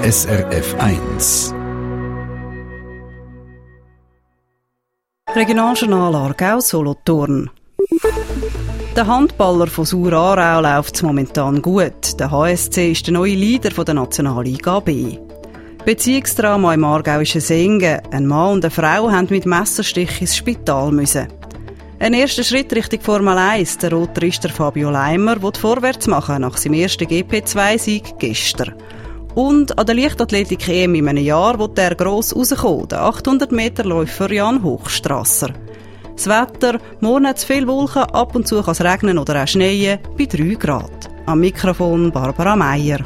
SRF 1. Regionaljournal Aargau Solothurn. Der Handballer von Sur-Aarau läuft momentan gut. Der HSC ist der neue Leader der Nationalliga B. Beziehungsdrama im aargauischen Singen. Ein Mann und eine Frau haben mit Messerstich ins Spital müssen. Ein erster Schritt Richtung Formel 1. Der Rotrichter Fabio Leimer will vorwärts machen nach seinem ersten GP2-Sieg gestern. Und an der Leichtathletik-EM in einem Jahr will er gross rauskommen, der 800-Meter-Läufer Jan Hochstrasser. Das Wetter, morgen hat es viele Wolken, ab und zu kann es regnen oder auch schneien, bei 3 Grad. Am Mikrofon Barbara Meier.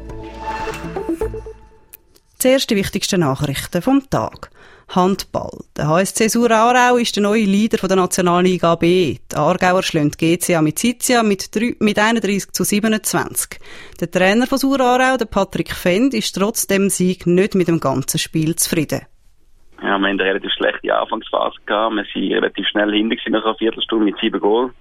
Zuerst die wichtigsten Nachrichten vom Tag. Handball. Der HSC Sur-Aarau ist der neue Leader der Nationalliga B. Die Aargauer schlagen GC Amicizia mit 31:27. Der Trainer von Sur-Aarau, der Patrick Fend, ist trotz dem Sieg nicht mit dem ganzen Spiel zufrieden. Ja, wir haben eine relativ schlechte Anfangsphase gehabt. Wir sind relativ schnell hinter nach einer Viertelstunde mit 7 Goal.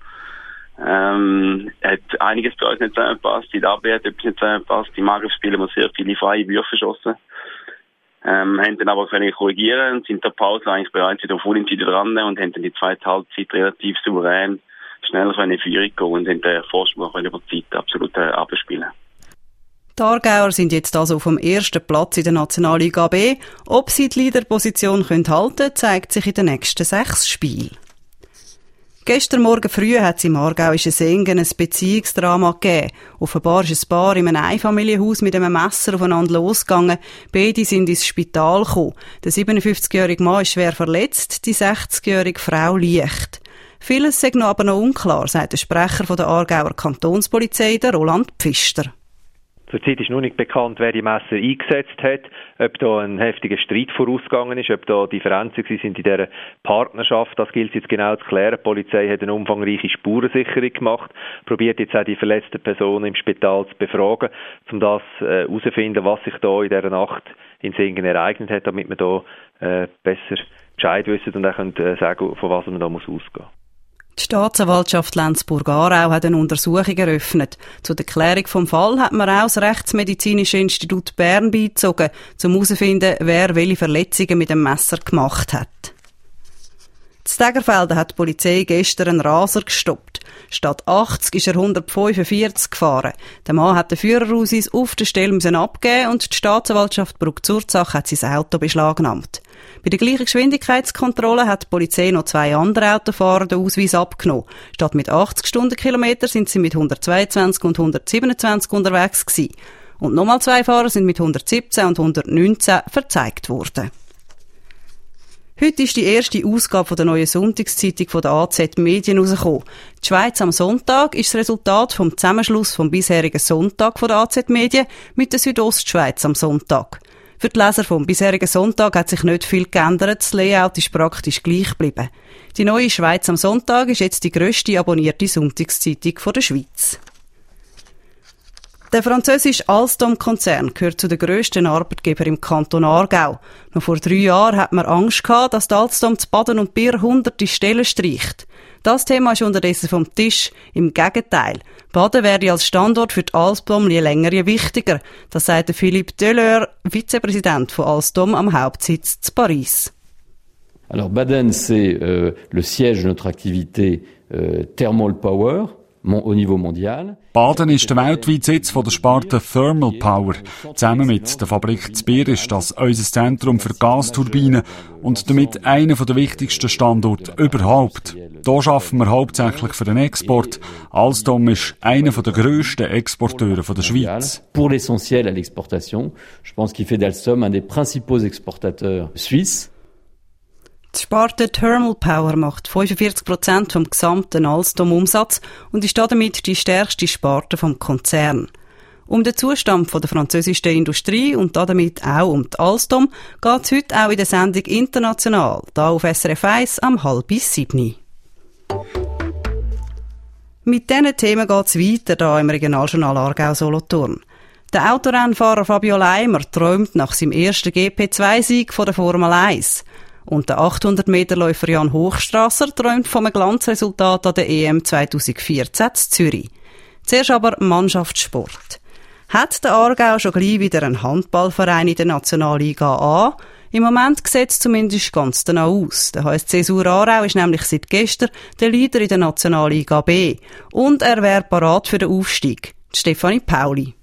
Hat einiges bei uns nicht zusammengepasst. Die Abwehr hat etwas nicht zusammengepasst. Im Angriffsspiel haben wir sehr viele freie Würfe geschossen. Haben dann aber können korrigieren und sind in der Pause eigentlich bereits wieder auf Unentschieden dran und haben dann die zweite Halbzeit relativ souverän schnell in Führung gehen und haben den Vorsprung über die Zeit absolut abspielen. Die Aargauer sind jetzt also auf dem ersten Platz in der Nationalliga B. Ob sie die Leaderposition halten können, zeigt sich in den nächsten 6 Spielen. Gestern Morgen früh hat es im aargauischen Singen ein Beziehungsdrama gegeben. Offenbar ist ein Paar in einem Einfamilienhaus mit einem Messer aufeinander losgegangen. Beide sind ins Spital gekommen. Der 57-jährige Mann ist schwer verletzt, die 60-jährige Frau leicht. Vieles sei aber noch unklar, sagt der Sprecher der Aargauer Kantonspolizei, der Roland Pfister. Zurzeit ist noch nicht bekannt, wer die Messer eingesetzt hat, ob da ein heftiger Streit vorausgegangen ist, ob da Differenzen sind in dieser Partnerschaft. Das gilt jetzt genau zu klären. Die Polizei hat eine umfangreiche Spurensicherung gemacht, probiert jetzt auch die verletzten Personen im Spital zu befragen, um das herauszufinden, was sich da in dieser Nacht in Singen ereignet hat, damit wir da besser Bescheid wissen und auch sagen, von was man da ausgehen muss. Die Staatsanwaltschaft Lenzburg-Aarau hat eine Untersuchung eröffnet. Zu der Klärung des Falls hat man auch das Rechtsmedizinische Institut Bern beigezogen, um herauszufinden, wer welche Verletzungen mit dem Messer gemacht hat. In Stegerfelden hat die Polizei gestern einen Raser gestoppt. Statt 80 ist er 145 gefahren. Der Mann hat den Führerausweis auf der Stelle abgeben und die Staatsanwaltschaft Bruck-Zurzach hat sein Auto beschlagnahmt. Bei der gleichen Geschwindigkeitskontrolle hat die Polizei noch 2 andere Autofahrer den Ausweis abgenommen. Statt mit 80 Stundenkilometer sind sie mit 122 und 127 unterwegs gewesen. Und nochmal 2 Fahrer sind mit 117 und 119 verzeigt worden. Heute ist die erste Ausgabe der neuen Sonntagszeitung der AZ Medien rausgekommen. Die Schweiz am Sonntag ist das Resultat vom Zusammenschluss vom bisherigen Sonntag der AZ Medien mit der Südostschweiz am Sonntag. Für die Leser vom bisherigen Sonntag hat sich nicht viel geändert, das Layout ist praktisch gleich geblieben. Die neue Schweiz am Sonntag ist jetzt die grösste abonnierte Sonntagszeitung der Schweiz. Der französische Alstom-Konzern gehört zu den grössten Arbeitgebern im Kanton Aargau. Noch vor 3 Jahren hat man Angst gehabt, dass die Alstom zu Baden und Bier hunderte Stellen streicht. Das Thema ist unterdessen vom Tisch. Im Gegenteil. Baden werde als Standort für die Alstom je länger je wichtiger. Das sagt Philippe Deleur, Vizepräsident von Alstom am Hauptsitz zu Paris. Alors Baden, c'est le siège de notre activité Thermal Power au niveau mondial. Baden ist der weltweite Sitz von der Sparte Thermal Power. Zusammen mit der Fabrik zu Bier ist das unser Zentrum für Gasturbinen und damit einer der wichtigsten Standorte überhaupt. Hier arbeiten wir hauptsächlich für den Export. Alstom ist einer der grössten Exporteure der Schweiz. Pour l'essentiel à l'exportation, je pense qu'il fait d'Alstom un des principaux exportateurs suisses. Die Sparte Thermal Power macht 45% vom gesamten Alstom-Umsatz und ist damit die stärkste Sparte vom Konzern. Um den Zustand der französischen Industrie und damit auch um die Alstom geht es heute auch in der Sendung international, da auf SRF 1 am 6:30. Mit diesen Themen geht es weiter hier im Regionaljournal Aargau Solothurn. Der Autorennfahrer Fabio Leimer träumt nach seinem ersten GP2-Sieg von der Formel 1. Und der 800-Meter-Läufer Jan Hochstrasser träumt vom Glanzresultat an der EM 2014 in Zürich. Zuerst aber Mannschaftssport. Hat der Aargau schon gleich wieder einen Handballverein in der Nationalliga A? Im Moment sieht es zumindest ganz danach aus. Der HSC Sur Aarau ist nämlich seit gestern der Leader in der Nationalliga B. Und er wäre parat für den Aufstieg. Stefanie Pauli.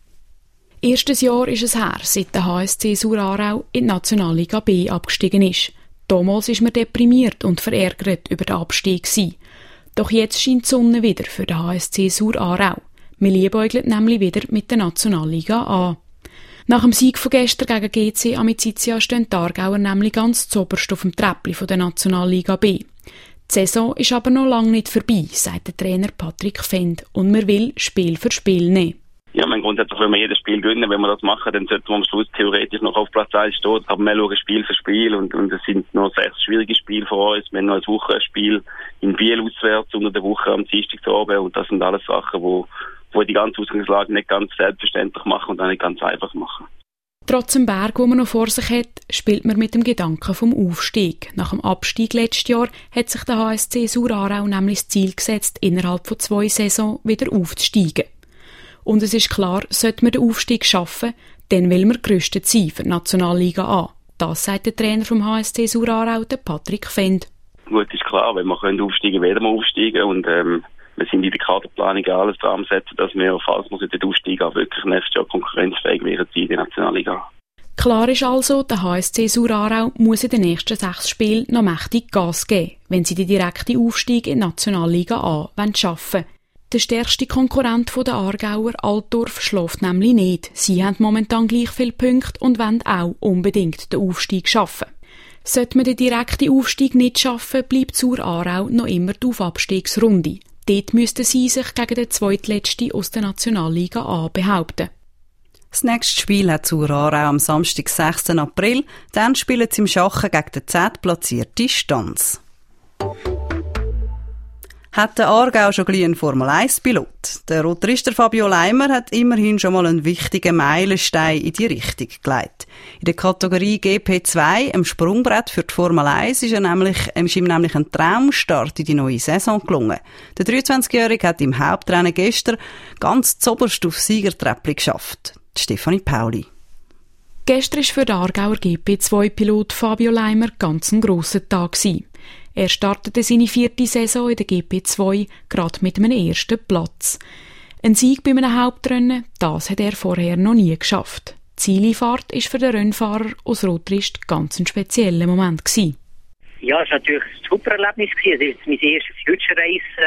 Erstes Jahr ist es her, seit der HSC Sur Aarau in die Nationalliga B abgestiegen ist. Damals ist man deprimiert und verärgert über den Abstieg gewesen. Doch jetzt scheint die Sonne wieder für den HSC Sur Aarau. Wir liebäugeln nämlich wieder mit der Nationalliga A. Nach dem Sieg von gestern gegen GC Amicizia stehen die Aargauer nämlich ganz zoberst auf dem Treppli von der Nationalliga B. Die Saison ist aber noch lange nicht vorbei, sagt der Trainer Patrick Fend, und man will Spiel für Spiel nehmen. Ja, grundsätzlich will man jedes Spiel gewinnen. Wenn wir das machen, dann sollten wir am Schluss theoretisch noch auf Platz 1 stehen. Aber wir schauen Spiel für Spiel und es sind noch 6 schwierige Spiele vor uns. Wir haben noch eine Woche ein Spiel in Biel auswärts unter der Woche am Dienstagabend und das sind alles Sachen, wo die ganze Ausgangslage nicht ganz selbstverständlich machen und auch nicht ganz einfach machen. Trotz dem Berg, den man noch vor sich hat, spielt man mit dem Gedanken vom Aufstieg. Nach dem Abstieg letztes Jahr hat sich der HSC Sur Aarau nämlich das Ziel gesetzt, innerhalb von 2 Saisons wieder aufzusteigen. Und es ist klar, sollte man den Aufstieg schaffen, dann will man gerüstet sein für die Nationalliga A. Das sagt der Trainer vom HSC Sur Aarau, der Patrick Fend. Gut, ist klar, wenn wir aufsteigen, werden wir aufsteigen und wir sind in der Kaderplanung alles dran setzen, dass wir, falls wir den Aufstieg auch wirklich nächstes Jahr konkurrenzfähig werden in der Nationalliga. Klar ist also, der HSC Sur Aarau muss in den nächsten 6 Spielen noch mächtig Gas geben, wenn sie den direkten Aufstieg in die Nationalliga A schaffen wollen. Der stärkste Konkurrent der Aargauer, Altdorf, schläft nämlich nicht. Sie haben momentan gleich viele Punkte und wollen auch unbedingt den Aufstieg schaffen. Sollte man den direkten Aufstieg nicht schaffen, bleibt Sur Aarau noch immer die Aufabstiegsrunde. Dort müssten sie sich gegen den Zweitletzten aus der Nationalliga A behaupten. Das nächste Spiel hat Sur Aarau am Samstag, 6. April. Dann spielen sie im Schachen gegen den 10. platzierten Stanz. Hat der Aargau schon gleich einen Formel-1-Pilot? Der Rotrister Fabio Leimer hat immerhin schon mal einen wichtigen Meilenstein in die Richtung gelegt. In der Kategorie GP2, einem Sprungbrett für die Formel 1, ist ihm nämlich ein Traumstart in die neue Saison gelungen. Der 23-Jährige hat im Hauptrennen gestern ganz zoberst auf Siegertreppli geschafft. Stefanie Pauli. Gestern war für den Aargauer GP2-Pilot Fabio Leimer ganz ein grosser Tag. Er startete seine 4. Saison in der GP2 gerade mit einem 1. Platz. Ein Sieg bei einem Hauptrennen, das hat er vorher noch nie geschafft. Die Zieleinfahrt war für den Rennfahrer aus Rotrist ganz ein spezieller Moment gewesen. Ja, es war natürlich ein super Erlebnis. Es war mein erstes Future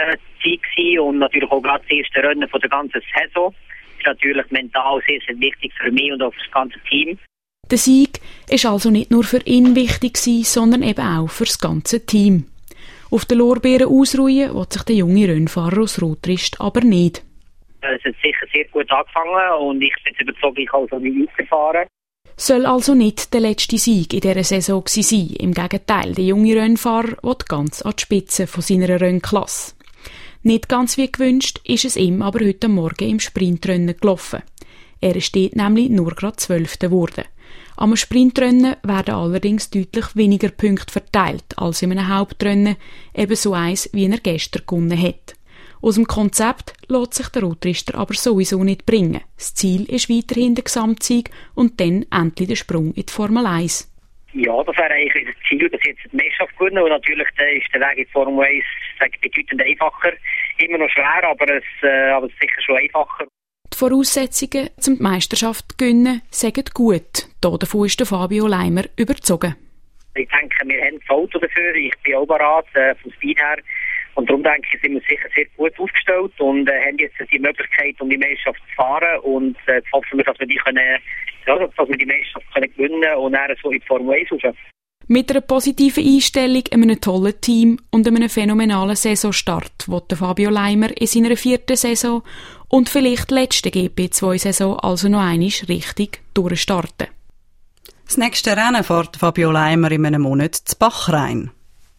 Race und natürlich auch gerade das erste Rennen der ganzen Saison. Das ist natürlich mental sehr, sehr wichtig für mich und auch für das ganze Team. Der Sieg war also nicht nur für ihn wichtig, sondern eben auch für das ganze Team. Auf den Lorbeeren ausruhen will sich der junge Rennfahrer aus Rotrist aber nicht. Es hat sicher sehr gut angefangen und ich bin überzeugt, ich kann so nicht weiterfahren. Soll also nicht der letzte Sieg in dieser Saison sein. Im Gegenteil, der junge Rennfahrer will ganz an die Spitze von seiner Rennklasse. Nicht ganz wie gewünscht ist es ihm aber heute Morgen im Sprintrennen gelaufen. Er ist dort nämlich nur gerade 12. geworden. Am Sprintrennen werden allerdings deutlich weniger Punkte verteilt als in einem Hauptrennen, ebenso eins, wie er gestern gewonnen hat. Aus dem Konzept lässt sich der Rotrister aber sowieso nicht bringen. Das Ziel ist weiterhin der Gesamtsieg und dann endlich der Sprung in die Formel 1. Ja, das wäre eigentlich das Ziel, dass jetzt die Meisterschaft gewinnen. Und natürlich ist der Weg in die Formel 1 bedeutend einfacher. Immer noch schwer, aber es ist sicher schon einfacher. Die Voraussetzungen, um die Meisterschaft zu gewinnen, sind gut. Davon ist der Fabio Leimer überzogen. Ich denke, wir haben das Auto dafür. Ich bin auch bereit, vom Speed her. Und darum denke ich, sind wir sicher sehr gut aufgestellt und haben jetzt die Möglichkeit, um die Meisterschaft zu fahren. Und hoffen wir, dass wir die Meisterschaft gewinnen können und dann so in die Formel 1 raus. Mit einer positiven Einstellung, einem tollen Team und einem phänomenalen Saisonstart will der Fabio Leimer in seiner 4. Saison und vielleicht letzte GP2-Saison also noch einmal richtig durchstarten. Das nächste Rennen fährt Fabio Leimer in einem Monat zu Bachrhein.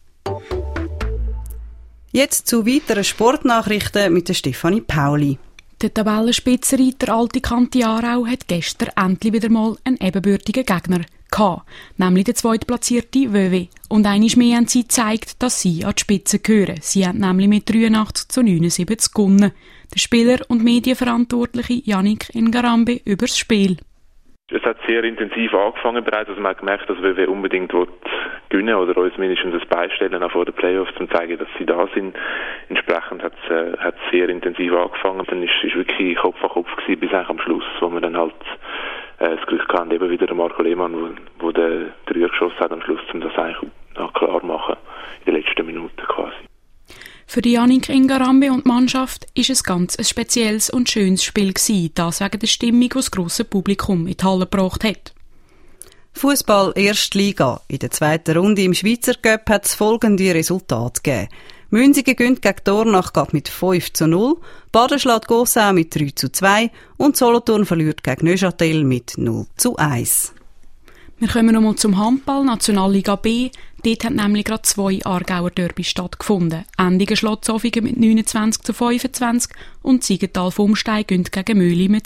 Jetzt zu weiteren Sportnachrichten mit der Stefanie Pauli. Der Tabellenspitzenreiter Alte Kante Aarau hat gestern endlich wieder mal einen ebenbürtigen Gegner gehabt, nämlich der zweitplatzierte WW. Und einmal mehr haben sie gezeigt, dass sie an die Spitze gehören. Sie haben nämlich mit 83:79 gewonnen. Der Spieler und Medienverantwortliche Yannick Ngarambe über das Spiel. Es hat sehr intensiv angefangen bereits, also man hat gemerkt, dass wir unbedingt gewinnen oder uns mindestens ein beistellen auch vor den Playoffs, um zu zeigen, dass sie da sind. Entsprechend hat es sehr intensiv angefangen. Dann ist wirklich Kopf an Kopf gewesen, bis eigentlich am Schluss, wo wir dann halt das Glück hatten, eben wieder der Marco Lehmann, wo der Dreier geschossen hat am Schluss, um das eigentlich noch klar zu machen, in den letzten Minuten quasi. Für die Yannick Ngarambe und die Mannschaft ist es ganz ein spezielles und schönes Spiel gewesen, das wegen der Stimmung, die das grosse Publikum in die Halle gebracht hat. Fußball Erstliga. In der zweiten Runde im Schweizer Cup hat es folgende Resultate gegeben. Münsingen gewinnt gegen Dornach mit 5:0, Baden schlägt Gossau mit 3:2 und Solothurn verliert gegen Neuchâtel mit 0:1. Wir kommen nochmal zum Handball, Nationalliga B. Dort haben nämlich gerade 2 Aargauer Derbys stattgefunden. Endigen schlägt Zofingen mit 29:25 und Siegenthal-Vomstein gewinnt gegen Möhli mit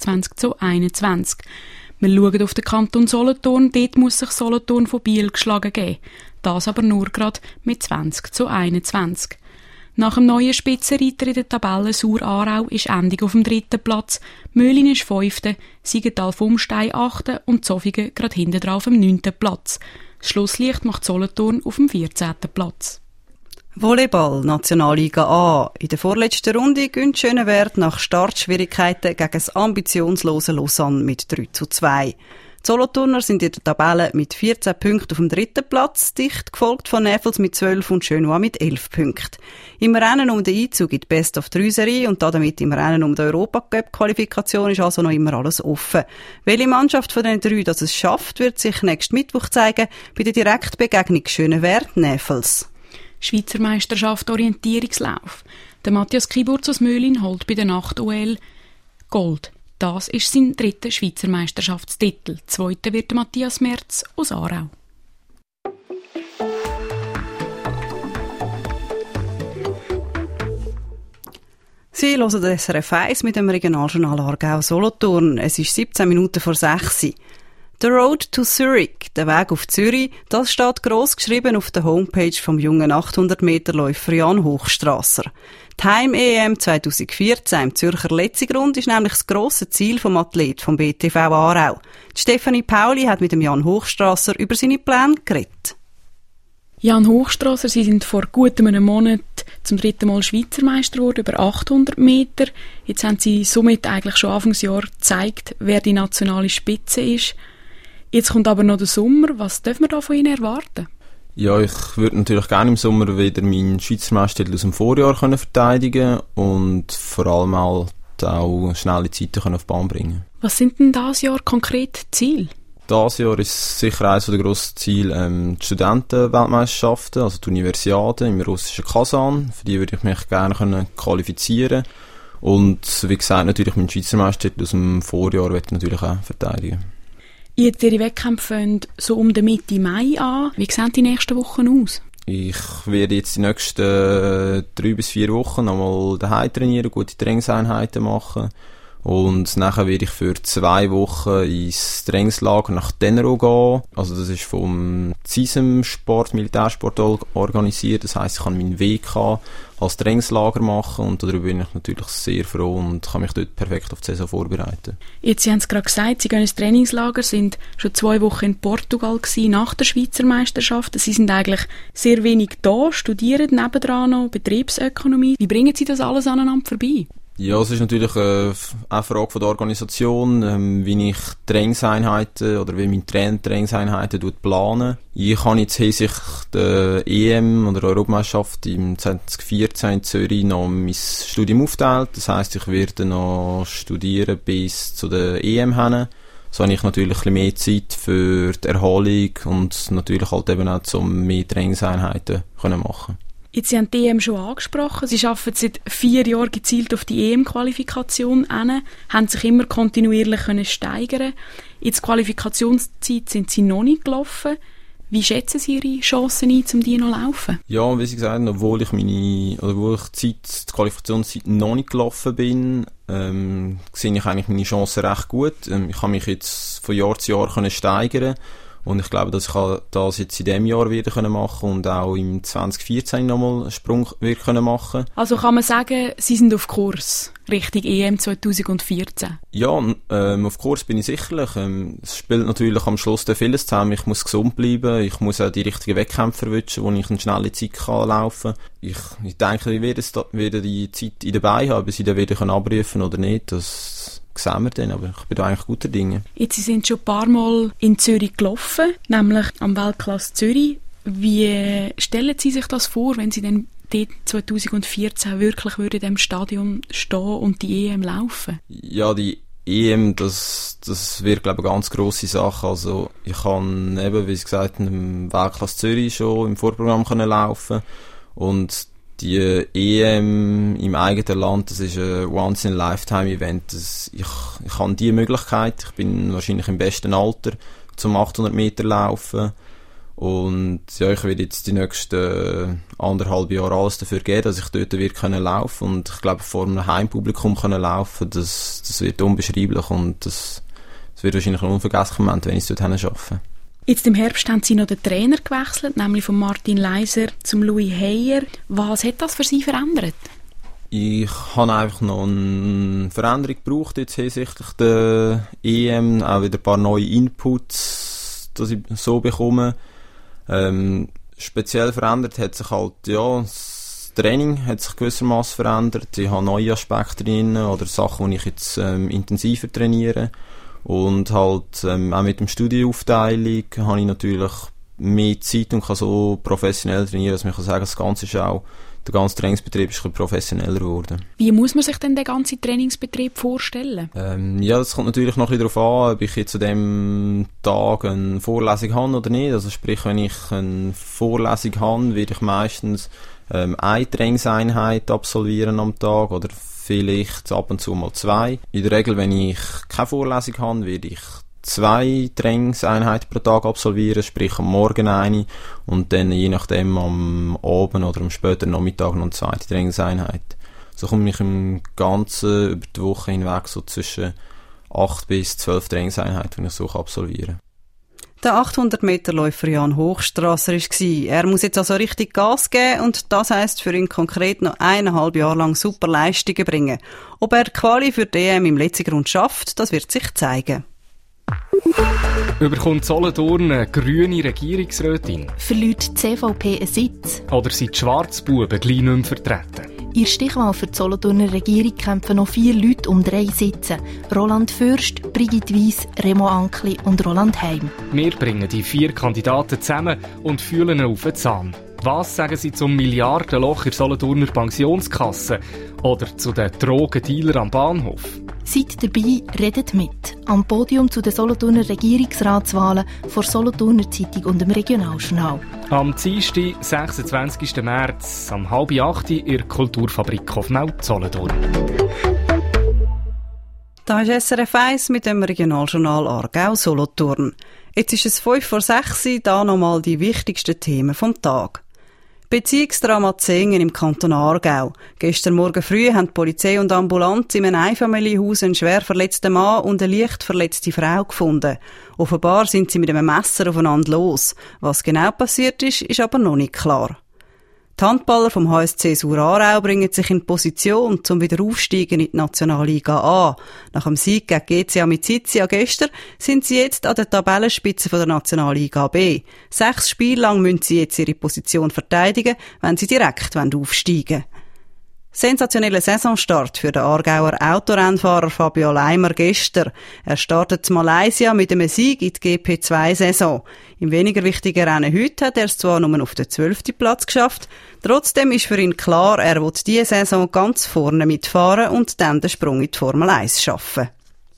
26:21. Wir schauen auf den Kanton Solothurn. Dort muss sich Solothurn von Biel geschlagen geben. Das aber nur gerade mit 20:21. Nach dem neuen Spitzenreiter in der Tabelle Sur-Aarau ist Endig auf dem 3. Platz, Möhlin ist 5., Siegenthal-Vomstein 8. und Zofingen gerade hinten drauf auf dem 9. Platz. Das Schlusslicht macht Solothurn auf dem 14. Platz. Volleyball, Nationalliga A. In der vorletzten Runde gönnt Schönewert nach Startschwierigkeiten gegen das ambitionslose Lausanne mit 3:2. Die Solothurner sind in der Tabelle mit 14 Punkten auf dem 3. Platz, dicht gefolgt von Neffels mit 12 und Schönwa mit 11 Punkten. Im Rennen um den Einzug in die Best-of-3-Serie und damit im Rennen um die Europacup-Qualifikation ist also noch immer alles offen. Welche Mannschaft von den 3 das es schafft, wird sich nächsten Mittwoch zeigen bei der Direktbegegnung Schönewert-Neffels. Schweizer Meisterschaft Orientierungslauf. Der Matthias Kiburz aus Möhlin holt bei der Nacht-OL Gold. Das ist sein 3. Schweizer Meisterschaftstitel. 2. wird Matthias Merz aus Aarau. Sie hören das SRF 1 mit dem Regionaljournal Aargau-Solothurn. Es ist 17 Minuten vor 6 Uhr. The Road to Zurich, der Weg auf Zürich, das steht gross geschrieben auf der Homepage vom jungen 800-Meter-Läufer Jan Hochstrasser. Die Heim-EM 2014 im Zürcher Letzigrund ist nämlich das grosse Ziel vom Athlet vom BTV Aarau. Die Stefanie Pauli hat mit dem Jan Hochstrasser über seine Pläne geredet. Jan Hochstrasser, Sie sind vor gut einem Monat zum 3. Mal Schweizer Meister geworden, über 800 Meter. Jetzt haben Sie somit eigentlich schon Anfangsjahr gezeigt, wer die nationale Spitze ist. Jetzt kommt aber noch der Sommer. Was dürfen wir da von Ihnen erwarten? Ja, ich würde natürlich gerne im Sommer wieder meinen Schweizer Meistertitel aus dem Vorjahr verteidigen und vor allem auch schnelle Zeiten auf die Bahn bringen. Was sind denn dieses Jahr konkret Ziele? Dieses Jahr ist sicher eines der grossen Ziele die Studentenweltmeisterschaften, also die Universiade im russischen Kasan. Für die würde ich mich gerne qualifizieren. Und wie gesagt, natürlich meinen Schweizer Meistertitel aus dem Vorjahr werde ich natürlich auch verteidigen. Ihre Wettkämpfe fangen so um die Mitte Mai an. Wie sehen die nächsten Wochen aus? Ich werde jetzt die nächsten 3 bis 4 Wochen nochmal daheim trainieren, gute Trainingseinheiten machen. Und nachher werde ich für 2 Wochen ins Trainingslager nach Tenero gehen. Also das ist vom CISM-Sport, Militärsport organisiert. Das heisst, ich kann meinen WK als Trainingslager machen und darüber bin ich natürlich sehr froh und kann mich dort perfekt auf die Saison vorbereiten. Jetzt, Sie haben es gerade gesagt, Sie gehen ins Trainingslager, sind schon 2 Wochen in Portugal gewesen, nach der Schweizer Meisterschaft. Sie sind eigentlich sehr wenig da, studieren nebendran noch Betriebsökonomie. Wie bringen Sie das alles aneinander vorbei? Ja, es ist natürlich eine Frage von der Organisation, wie ich Trainingseinheiten oder wie meine Trainer Trainingseinheiten planen. Ich habe jetzt hinsichtlich der EM oder Europameisterschaft im 2014 in Zürich noch mein Studium aufgeteilt. Das heisst, ich werde noch studieren bis zu der EM hin. So habe ich natürlich ein bisschen mehr Zeit für die Erholung und natürlich halt eben auch zum mehr Trainingseinheiten machen. Jetzt, Sie haben die EM schon angesprochen. Sie arbeiten seit 4 Jahren gezielt auf die EM-Qualifikation hin, haben sich immer kontinuierlich steigern. Jetzt Qualifikationszeit sind Sie noch nicht gelaufen. Wie schätzen Sie Ihre Chancen ein, um die noch zu laufen? Ja, wie Sie gesagt haben, obwohl ich die Qualifikationszeit noch nicht gelaufen bin, sehe ich eigentlich meine Chancen recht gut. Ich kann mich jetzt von Jahr zu Jahr steigern. Und ich glaube, dass ich das jetzt in diesem Jahr wieder machen und auch im 2014 nochmal einen Sprung wieder machen. Also kann man sagen, Sie sind auf Kurs? Richtung EM 2014? Ja, auf Kurs bin ich sicherlich. Es spielt natürlich am Schluss vieles zusammen. Ich muss gesund bleiben, ich muss auch die richtigen Wettkämpfe erwischen, wo ich eine schnelle Zeit kann laufen kann. Ich denke, ich werde die Zeit in dabei haben, bis ich dann wieder abrufen kann oder nicht. Das sehen wir dann, aber ich bin da eigentlich guter Dinge. Jetzt sind schon ein paar Mal in Zürich gelaufen, nämlich am Weltklasse Zürich. Wie stellen Sie sich das vor, wenn Sie dann dort 2014 wirklich in diesem Stadion stehen und die EM laufen? Ja, die EM, das wird, glaube ich, eine ganz grosse Sache. Also, ich kann eben, wie gesagt, im Weltklasse Zürich schon im Vorprogramm laufen. Und die EM im eigenen Land, das ist ein Once-in-a-Lifetime-Event. Ich habe die Möglichkeit. Ich bin wahrscheinlich im besten Alter zum 800 Meter laufen. Und ja, ich werde jetzt die nächsten 1,5 Jahre alles dafür geben, dass ich dort wird laufen. Und ich glaube, vor einem Heimpublikum laufen, das wird unbeschreiblich. Und das wird wahrscheinlich ein unvergesslicher Moment, wenn ich es dort schaffe. Jetzt im Herbst haben Sie noch den Trainer gewechselt, nämlich von Martin Leiser zum Louis Heyer. Was hat das für Sie verändert? Ich habe einfach noch eine Veränderung gebraucht jetzt hinsichtlich der EM, auch wieder ein paar neue Inputs, dass ich so bekomme. Speziell verändert hat sich halt, ja, das Training hat sich gewissermaßen verändert. Ich habe neue Aspekte drin oder Sachen, die ich jetzt intensiver trainiere. Und halt auch mit dem Studienaufteilung habe ich natürlich mehr Zeit und kann so professionell trainieren, dass man kann sagen, das Ganze ist auch, der ganze Trainingsbetrieb ist ein bisschen professioneller geworden. Wie muss man sich denn den ganzen Trainingsbetrieb vorstellen? Ja, das kommt natürlich noch ein bisschen darauf an, ob ich jetzt an dem Tag eine Vorlesung habe oder nicht. Also sprich, wenn ich eine Vorlesung habe, werde ich meistens eine Trainingseinheit absolvieren am Tag oder vielleicht ab und zu mal 2. In der Regel, wenn ich keine Vorlesung habe, werde ich 2 Trainingseinheiten pro Tag absolvieren, sprich am Morgen eine und dann je nachdem am Abend oder am späteren Nachmittag noch eine zweite Trainingseinheit. So komme ich im Ganzen über die Woche hinweg so zwischen 8 bis 12 Trainingseinheiten, die ich so absolvieren. Der 800-Meter-Läufer Jan Hochstrasser war. Er muss jetzt also richtig Gas geben und das heisst für ihn konkret noch 1,5 Jahre lang super Leistungen bringen. Ob er die Quali für die EM im letzten Grund schafft, das wird sich zeigen. Überkommt Solothurn eine grüne Regierungsrätin? Verliert die CVP einen Sitz? Oder sind die Schwarzbuben gleich nicht mehr vertreten? In der Stichwahl für die Solothurner Regierung kämpfen noch 4 Leute um 3 Sitze. Roland Fürst, Brigitte Weiss, Remo Ankli und Roland Heim. Wir bringen die 4 Kandidaten zusammen und fühlen ihn auf den Zahn. Was sagen sie zum Milliardenloch in der Solothurner Pensionskasse? Oder zu den Drogendealern am Bahnhof? Seid dabei, redet mit. Am Podium zu den Solothurner Regierungsratswahlen vor Solothurner Zeitung und dem Regionaljournal. Am Dienstag, 26. März, um 7:30 in der Kulturfabrik Hofmeld Solothurn. Da ist SRF 1 mit dem Regionaljournal Aargau Solothurn. Jetzt ist es 5:05, da nochmal die wichtigsten Themen vom Tag. Beziehungsdrama Zengen im Kanton Aargau. Gestern Morgen früh haben die Polizei und Ambulanz in einem Einfamilienhaus einen schwer verletzten Mann und eine leicht verletzte Frau gefunden. Offenbar sind sie mit einem Messer aufeinander los. Was genau passiert ist aber noch nicht klar. Die Handballer vom HSC Sur-Aarau bringen sich in Position, um wieder aufsteigen in die Nationalliga A. Nach dem Sieg gegen GC Amicizia gestern sind sie jetzt an der Tabellenspitze der Nationalliga B. 6 Spiele lang müssen sie jetzt ihre Position verteidigen, wenn sie direkt aufsteigen wollen. Sensationeller Saisonstart für den Aargauer Autorennfahrer Fabio Leimer gestern. Er startet in Malaysia mit einem Sieg in die GP2-Saison. Im weniger wichtigen Rennen heute hat er es zwar nur auf den 12. Platz geschafft, trotzdem ist für ihn klar, er will diese Saison ganz vorne mitfahren und dann den Sprung in die Formel 1 schaffen.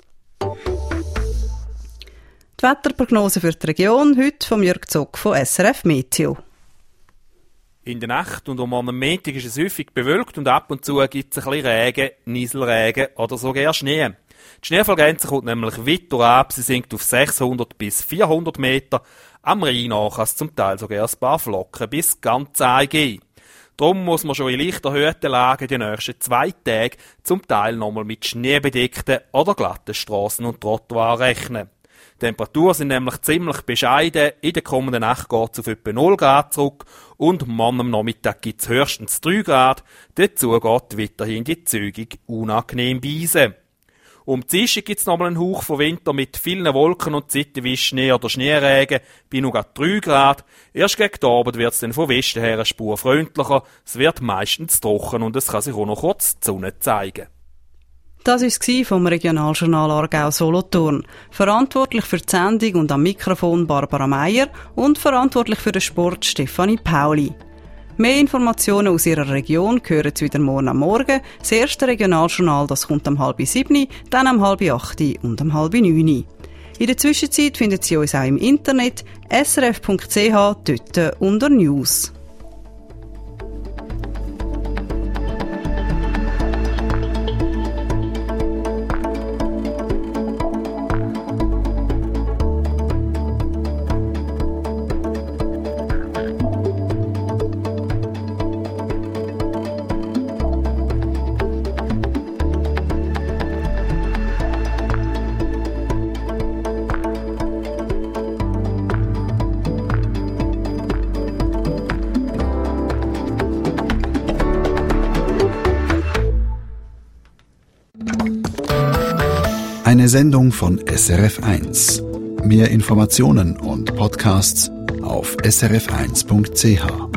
Die Wetterprognose für die Region heute von Jörg Zock von SRF Meteo. In der Nacht und am Montag ist es häufig bewölkt und ab und zu gibt es ein bisschen Regen, Nieselregen oder sogar Schnee. Die Schneefallgrenze kommt nämlich weiter ab, sie sinkt auf 600 bis 400 Meter. Am Rhein kann es zum Teil sogar ein paar Flocken bis ganz eingehen. Darum muss man schon in leicht erhöhten Lagen die nächsten 2 Tage zum Teil nochmal mit schneebedeckten oder glatten Strassen und Trottoirs rechnen. Die Temperaturen sind nämlich ziemlich bescheiden. In der kommenden Nacht geht es auf etwa 0 Grad zurück und morgen am Nachmittag gibt es höchstens 3 Grad. Dazu geht weiterhin die zügig unangenehm Beise. Um die Dienstag gibt es nochmal einen Hauch von Winter mit vielen Wolken und zeitweise Schnee oder Schneeregen bei nur 3 Grad. Erst gegen Abend wird es dann von Westen her eine Spur freundlicher. Es wird meistens trocken und es kann sich auch noch kurz die Sonne zeigen. Das war es vom Regionaljournal Aargau-Solothurn. Verantwortlich für die Sendung und am Mikrofon Barbara Meier und verantwortlich für den Sport Stefanie Pauli. Mehr Informationen aus Ihrer Region hören Sie wieder morgen am Morgen. Das erste Regionaljournal, das kommt um 7:30, dann um 7:30 und um 8:30. In der Zwischenzeit finden Sie uns auch im Internet srf.ch, dort unter News. Eine Sendung von SRF1. Mehr Informationen und Podcasts auf srf1.ch.